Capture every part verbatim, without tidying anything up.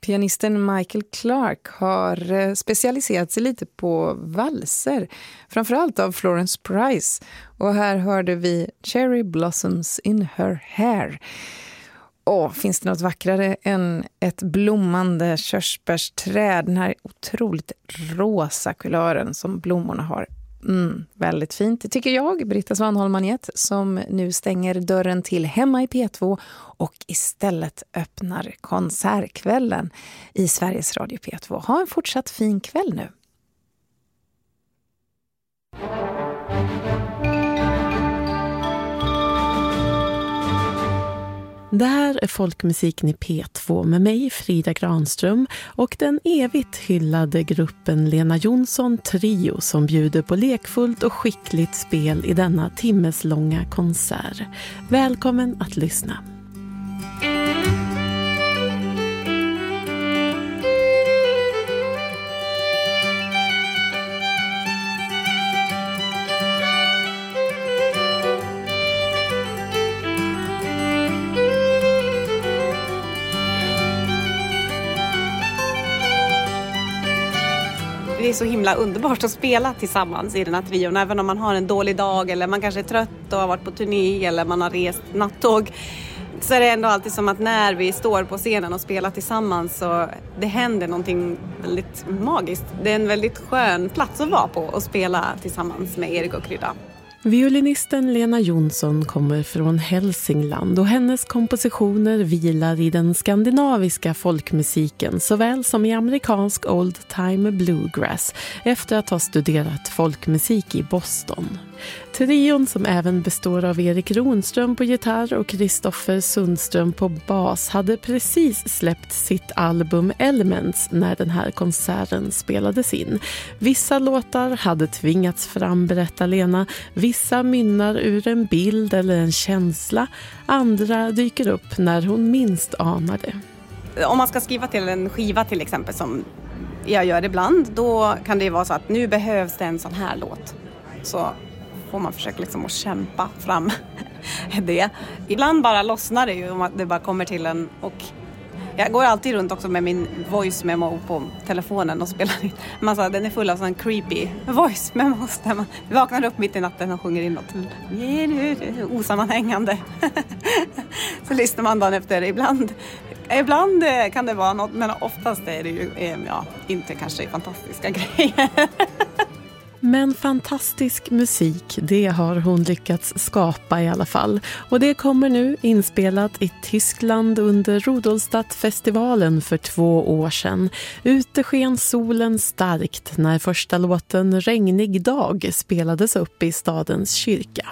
Pianisten Michael Clark har specialiserat sig lite på valser, framförallt av Florence Price. Och här hörde vi Cherry Blossoms in Her Hair. Åh, finns det något vackrare än ett blommande körsbärsträd? Den här otroligt rosa kulören som blommorna har. Mm, väldigt fint, det tycker jag, Britta Svanholm-Magnet, som nu stänger dörren till Hemma i P två och istället öppnar konsertkvällen i Sveriges Radio P två. Ha en fortsatt fin kväll nu. Det här är folkmusiken i P två med mig, Frida Granström, och den evigt hyllade gruppen Lena Jonsson Trio som bjuder på lekfullt och skickligt spel i denna timmeslånga konsert. Välkommen att lyssna. Det är så himla underbart att spela tillsammans i den här trion. Även om man har en dålig dag eller man kanske är trött och har varit på turné eller man har rest nattåg. Så är det ändå alltid som att när vi står på scenen och spelar tillsammans så det händer någonting väldigt magiskt. Det är en väldigt skön plats att vara på och spela tillsammans med Erik och Krydda. Violinisten Lena Jonsson kommer från Hälsingland och hennes kompositioner vilar i den skandinaviska folkmusiken såväl som i amerikansk old-time bluegrass efter att ha studerat folkmusik i Boston. Trion, som även består av Erik Ronström på gitarr och Kristoffer Sundström på bas, hade precis släppt sitt album Elements när den här konserten spelades in. Vissa låtar hade tvingats fram, berättar Lena. Vissa mynnar ur en bild eller en känsla. Andra dyker upp när hon minst anar det. Om man ska skriva till en skiva till exempel, som jag gör ibland, då kan det ju vara så att nu behövs det en sån här låt. Så får man försöka liksom att kämpa fram det. Ibland bara lossnar det ju om att det bara kommer till en. Och jag går alltid runt också med min voice memo på telefonen och spelar in. Man sa, den är full av sån creepy voice memos där man vaknar upp mitt i natten och sjunger in något osammanhängande. Så lyssnar man dagen efter. Ibland, ibland kan det vara något, men oftast är det ju ja, inte kanske fantastiska grejer. Men fantastisk musik, det har hon lyckats skapa i alla fall. Och det kommer nu inspelat i Tyskland under Rudolstadtfestivalen för två år sedan. Ute sken solen starkt när första låten Regnig dag spelades upp i stadens kyrka.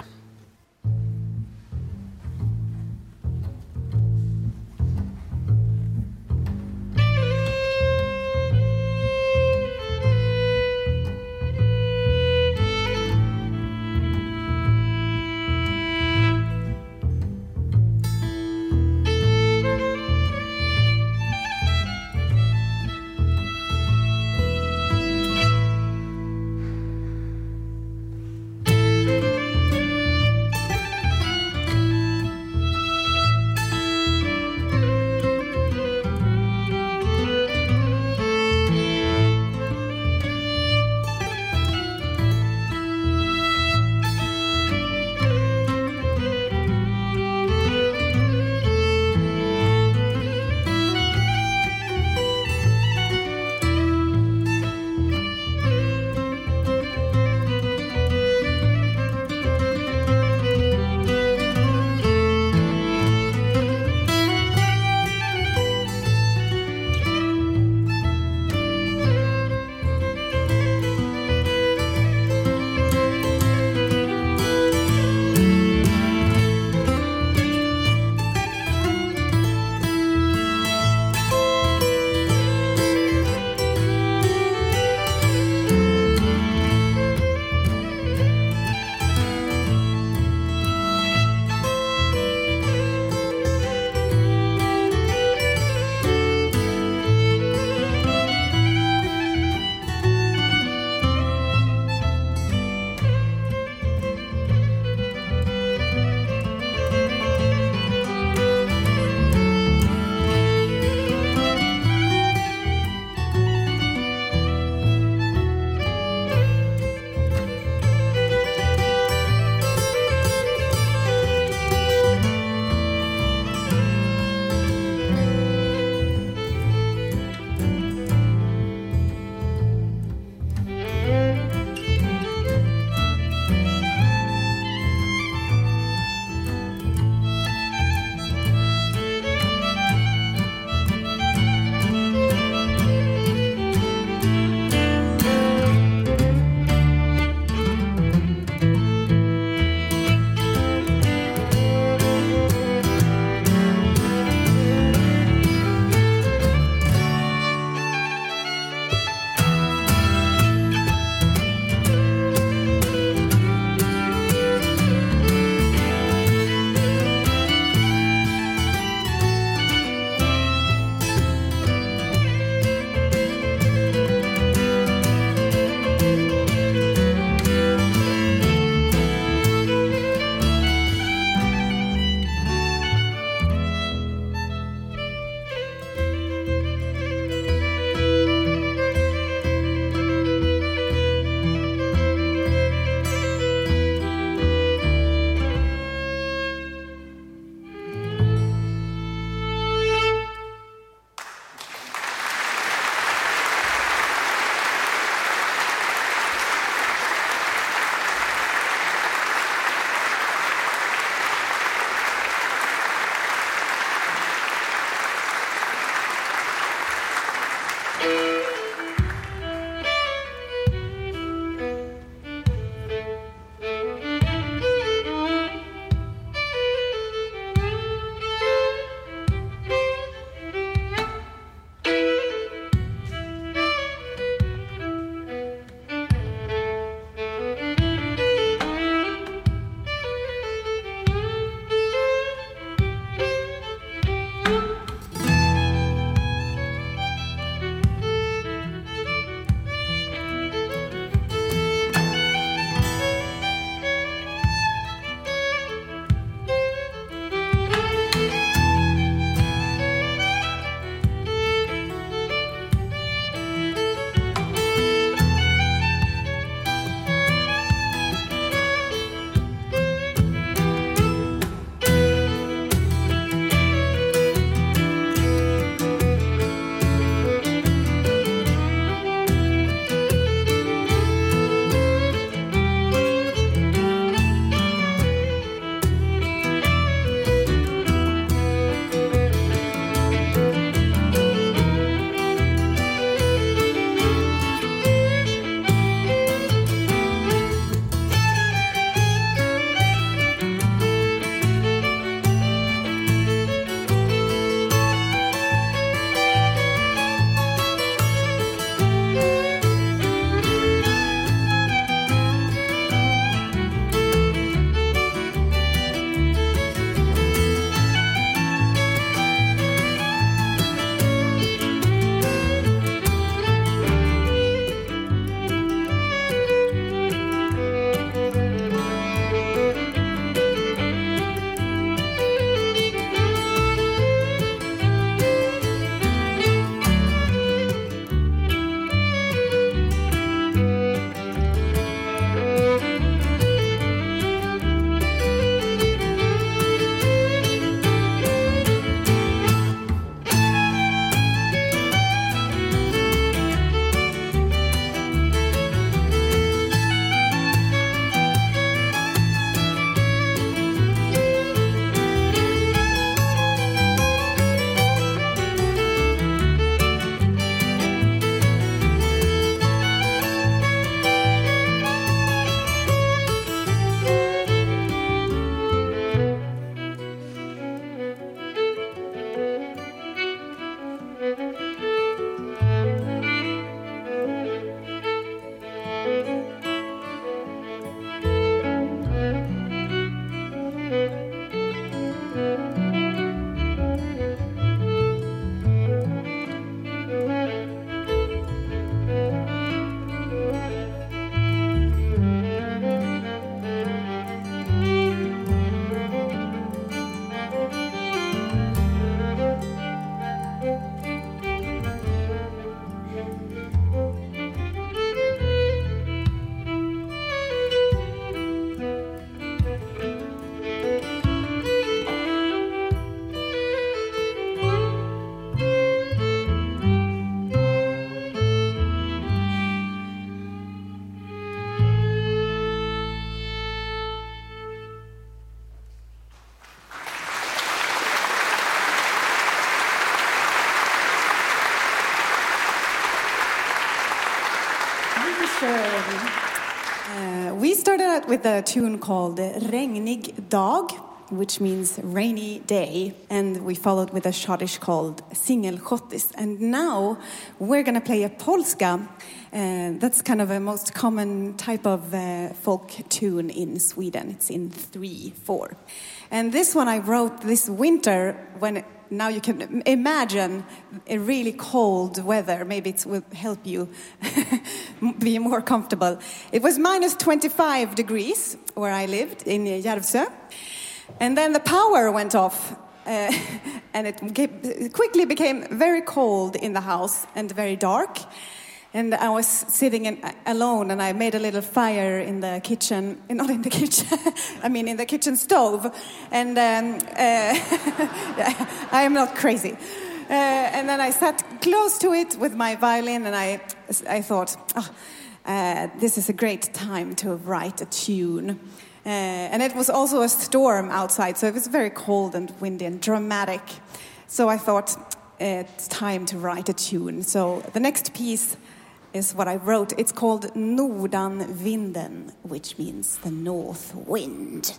Sure. Uh, we started out with a tune called Regnig dag, which means rainy day, and we followed with a schottish called Singelschottis. And now we're going to play a polska. Uh, that's kind of a most common type of uh, folk tune in Sweden. It's in three four. And this one I wrote this winter when it, now you can imagine a really cold weather. Maybe it will help you be more comfortable. It was minus twenty-five degrees where I lived in Järvsö. And then the power went off, uh, and it quickly became very cold in the house and very dark. And I was sitting in, alone, and I made a little fire in the kitchen. Not in the kitchen, I mean in the kitchen stove. And um, uh, I am not crazy. Uh, and then I sat close to it with my violin, and I, I thought, oh, uh, this is a great time to write a tune. Uh, and it was also a storm outside, so it was very cold and windy and dramatic. So I thought, it's time to write a tune. So the next piece is what I wrote. It's called Nordanvinden, which means the north wind.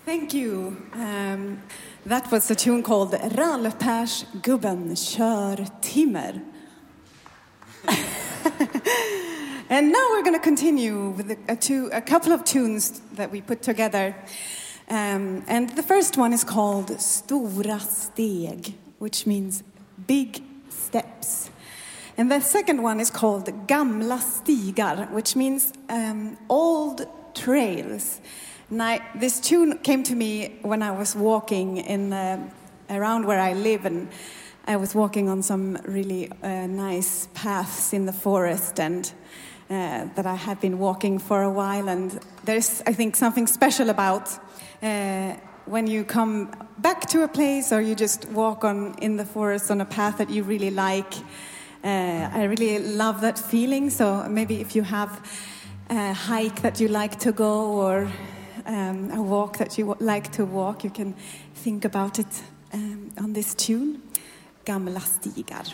Thank you. Um, that was a tune called Rallpärsgubben kör timmer. And now we're going to continue with a, a, two, a couple of tunes that we put together. Um, and the first one is called Stora steg, which means big steps. And the second one is called Gamla stigar, which means um, old trails. And I, this tune came to me when I was walking in the, around where I live, and I was walking on some really uh, nice paths in the forest, and uh, that I had been walking for a while. And there's, I think, something special about uh, when you come back to a place, or you just walk on in the forest on a path that you really like. Uh, I really love that feeling. So maybe if you have a hike that you like to go, or um, a walk that you like to walk, you can think about it um, on this tune, Gamla stigar.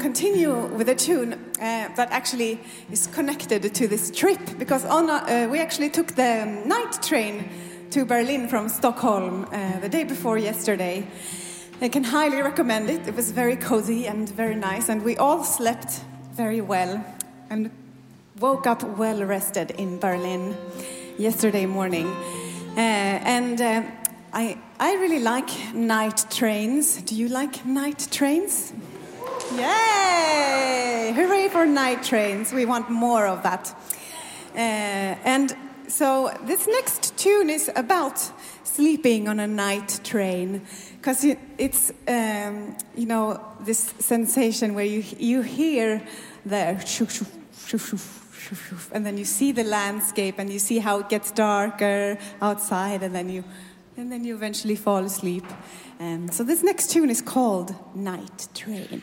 continue with a tune uh, that actually is connected to this trip, because on a, uh, we actually took the night train to Berlin from Stockholm uh, the day before yesterday. I can highly recommend it. It was very cozy and very nice, and we all slept very well and woke up well rested in Berlin yesterday morning. Uh, and uh, I, I really like night trains. Do you like night trains? Yay! Hooray for night trains. We want more of that. Uh, and so this next tune is about sleeping on a night train, because it, it's, um, you know, this sensation where you you hear the shoo, shoo, shoo, shoo, shoo, shoo, and then you see the landscape and you see how it gets darker outside, and then you and then you eventually fall asleep. Um, so this next tune is called Night Train.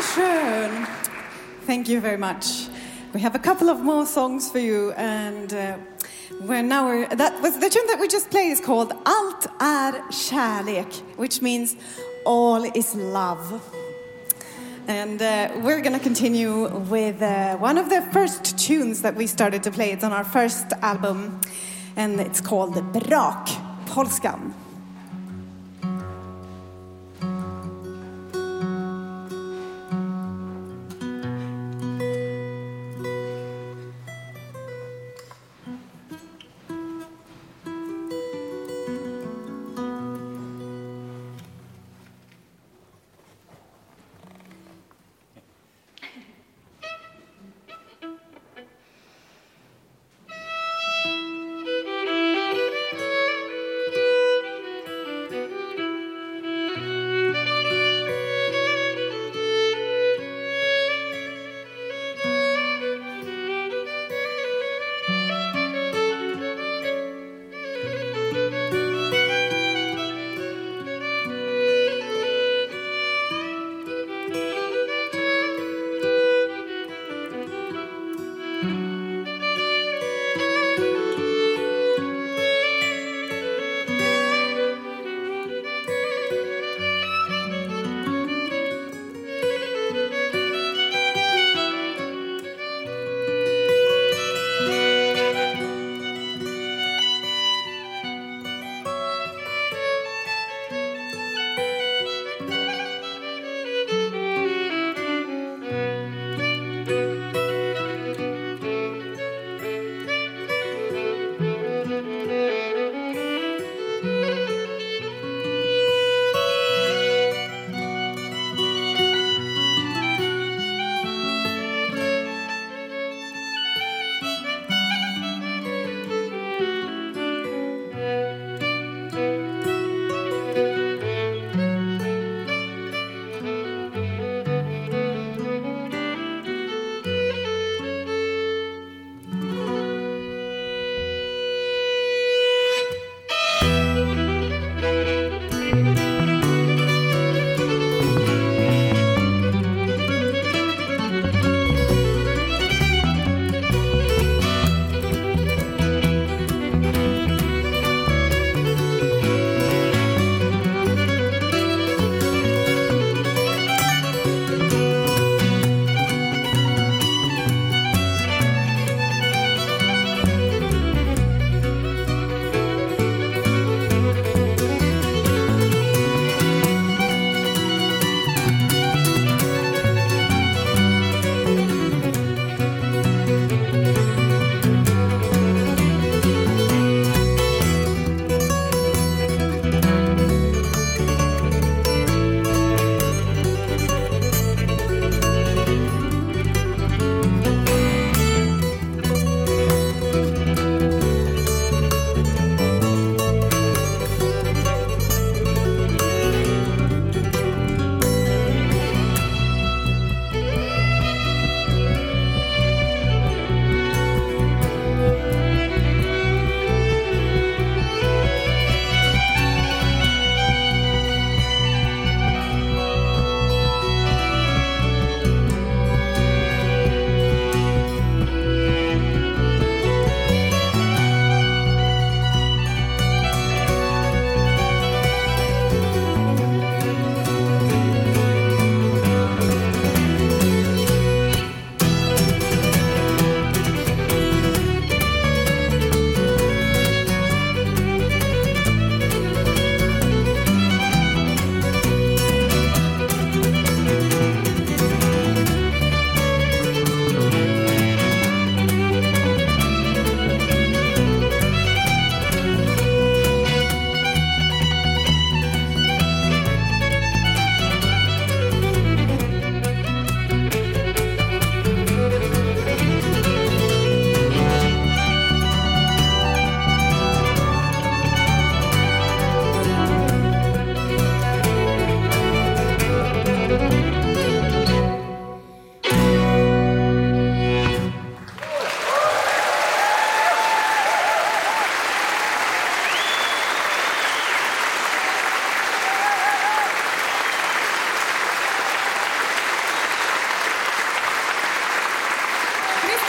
Dankeschön. Thank you very much. We have a couple of more songs for you, and uh, we're now we're, that was the tune that we just played is called Allt är kärlek, which means all is love. And uh, we're going to continue with uh, one of the first tunes that we started to play. It's on our first album, and it's called Brak Polskan.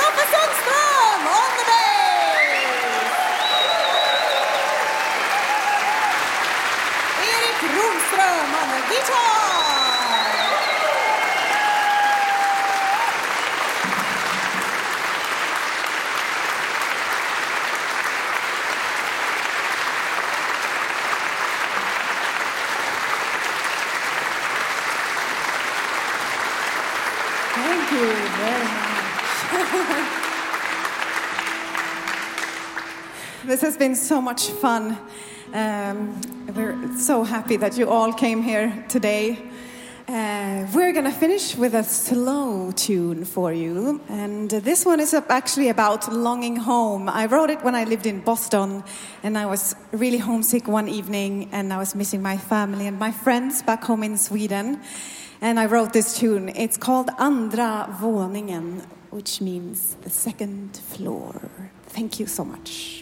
Kristoffer Sundström on the bass. Erik Ronström on the guitar. Thank you very much. This has been so much fun. Um, we're so happy that you all came here today. Uh, we're going to finish with a slow tune for you. And this one is actually about longing home. I wrote it when I lived in Boston, and I was really homesick one evening, and I was missing my family and my friends back home in Sweden. And I wrote this tune. It's called Andra våningen, which means the second floor. Thank you so much.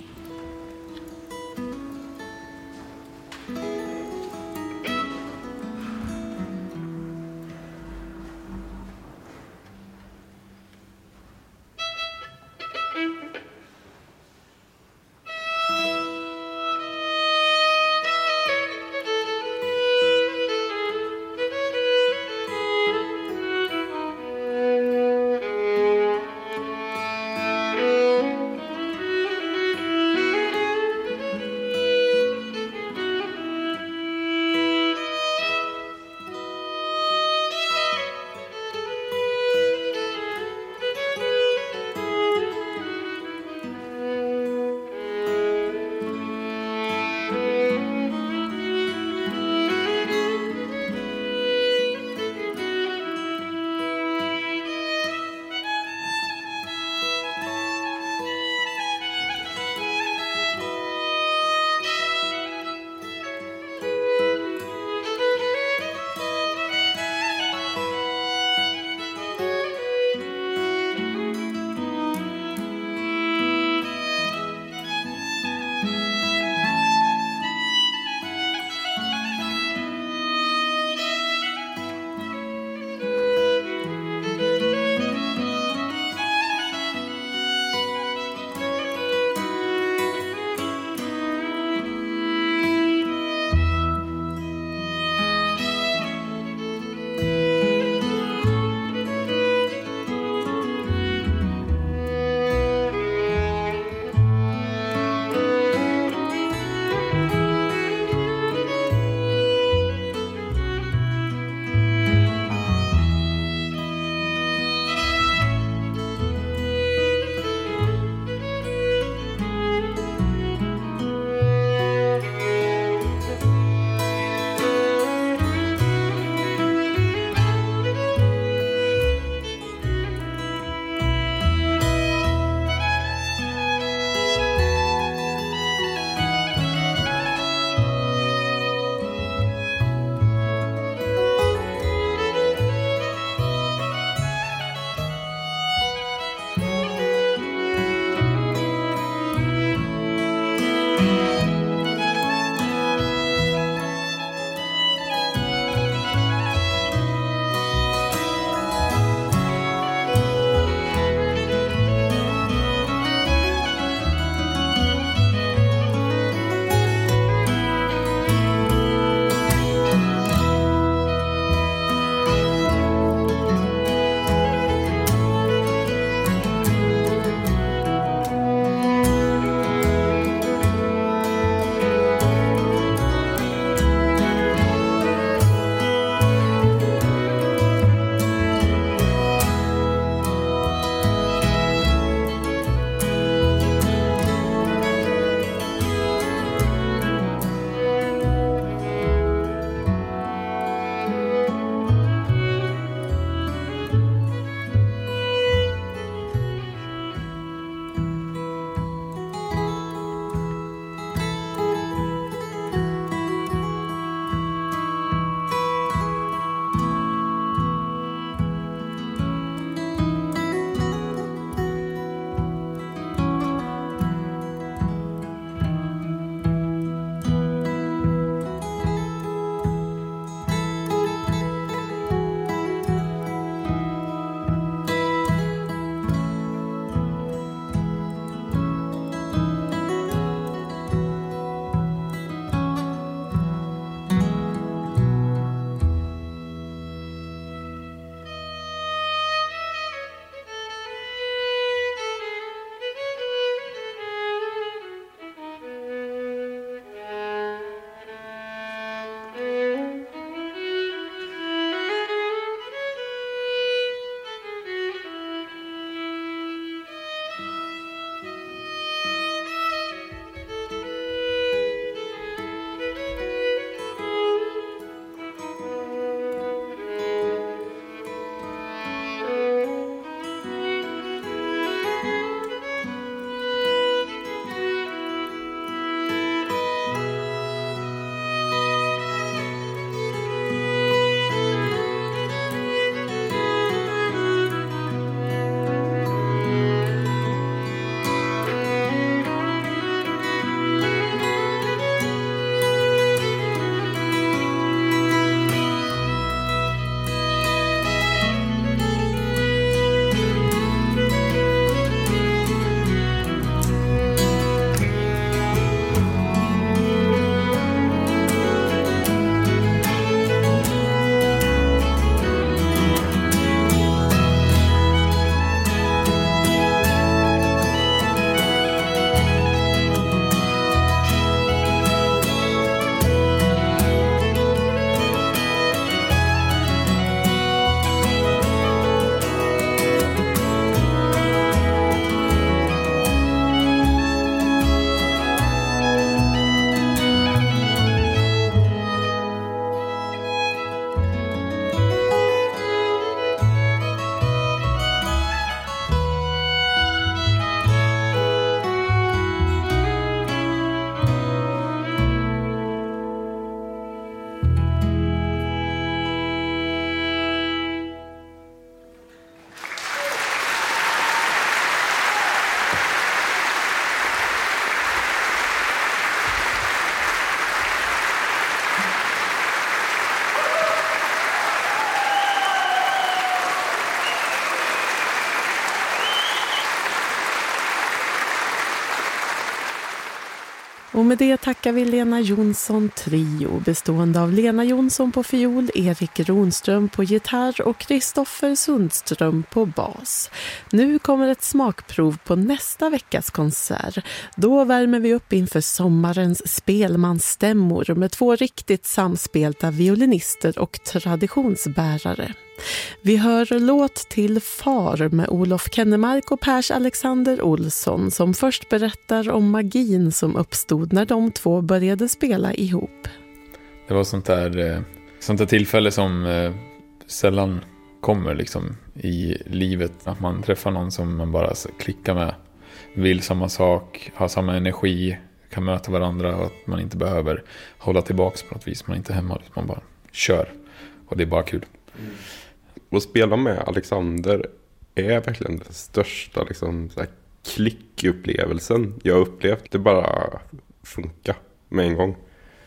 Och med det tackar vi Lena Jonsson Trio, bestående av Lena Jonsson på fiol, Erik Ronström på gitarr och Kristoffer Sundström på bas. Nu kommer ett smakprov på nästa veckas konsert. Då värmer vi upp inför sommarens spelmansstämmor med två riktigt samspelta violinister och traditionsbärare. Vi hör låt till Far med Olof Kennemark och Pers Alexander Olsson som först berättar om magin som uppstod när de två började spela ihop. Det var sånt där, sånt där tillfälle som eh, sällan kommer liksom i livet. Att man träffar någon som man bara klickar med, vill samma sak, har samma energi, kan möta varandra och att man inte behöver hålla tillbaka på något vis. Man är inte hemma, man bara kör och det är bara kul. Mm. Att spela med Alexander är verkligen den största liksom, så här, klickupplevelsen jag har upplevt. Det bara funkar med en gång.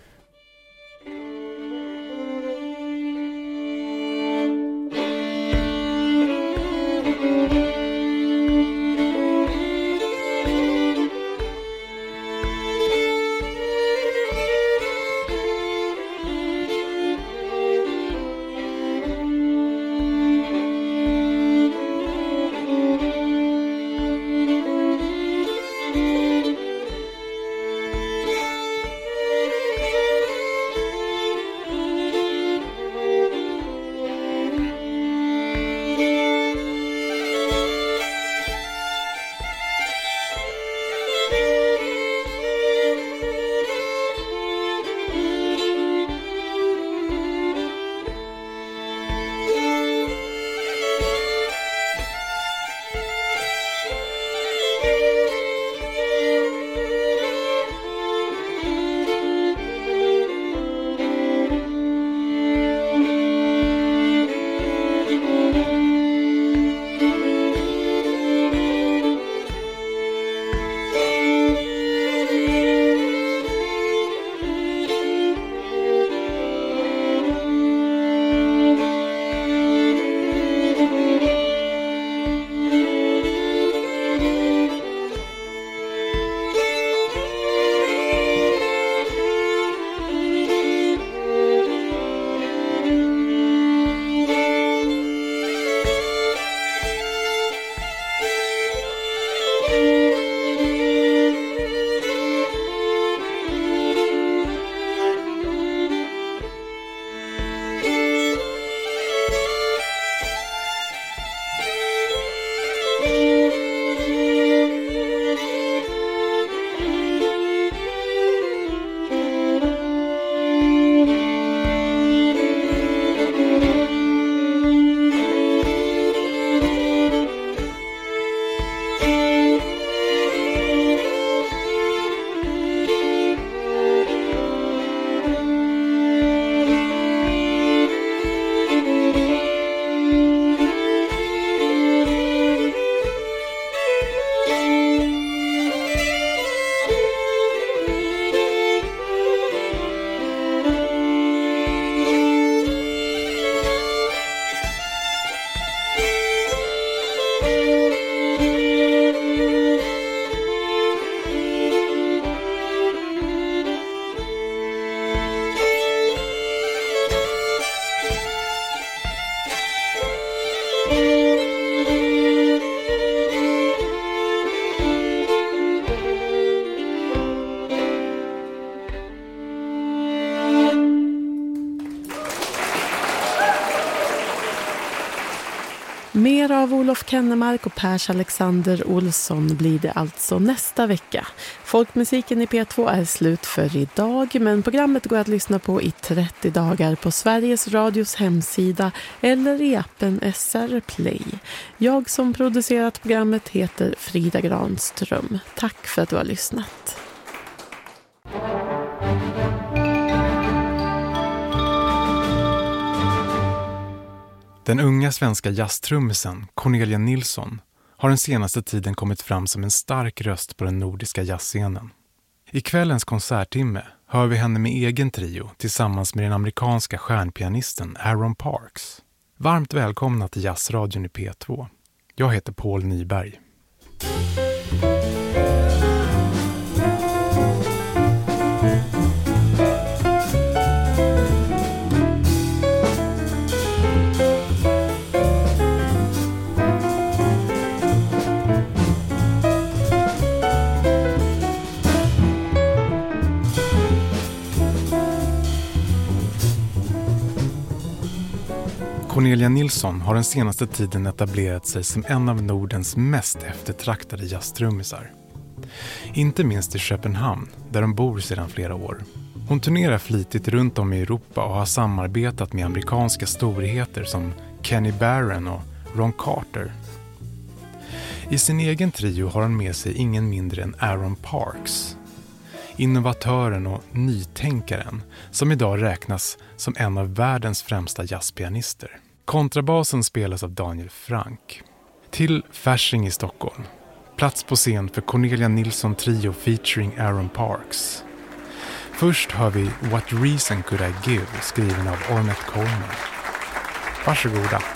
Mer av Olof Kennemark och Pers Alexander Olsson blir det alltså nästa vecka. Folkmusiken i P två är slut för idag, men programmet går att lyssna på i trettio dagar på Sveriges Radios hemsida eller i appen S R Play. Jag som producerat programmet heter Frida Granström. Tack för att du har lyssnat. Den unga svenska jazztrummisen Cornelia Nilsson har den senaste tiden kommit fram som en stark röst på den nordiska jazzscenen. I kvällens konserttimme hör vi henne med egen trio tillsammans med den amerikanska stjärnpianisten Aaron Parks. Varmt välkomna till Jazzradion i P två. Jag heter Paul Nyberg. Cornelia Nilsson har den senaste tiden etablerat sig som en av Nordens mest eftertraktade jazztrummisar. Inte minst i Köpenhamn, där de bor sedan flera år. Hon turnerar flitigt runt om i Europa och har samarbetat med amerikanska storheter som Kenny Barron och Ron Carter. I sin egen trio har hon med sig ingen mindre än Aaron Parks, innovatören och nytänkaren som idag räknas som en av världens främsta jazzpianister. Kontrabasen spelas av Daniel Frank. Till Fasching i Stockholm. Plats på scen för Cornelia Nilsson Trio featuring Aaron Parks. Först hör vi What Reason Could I Give skriven av Ornette Coleman. Varsågoda.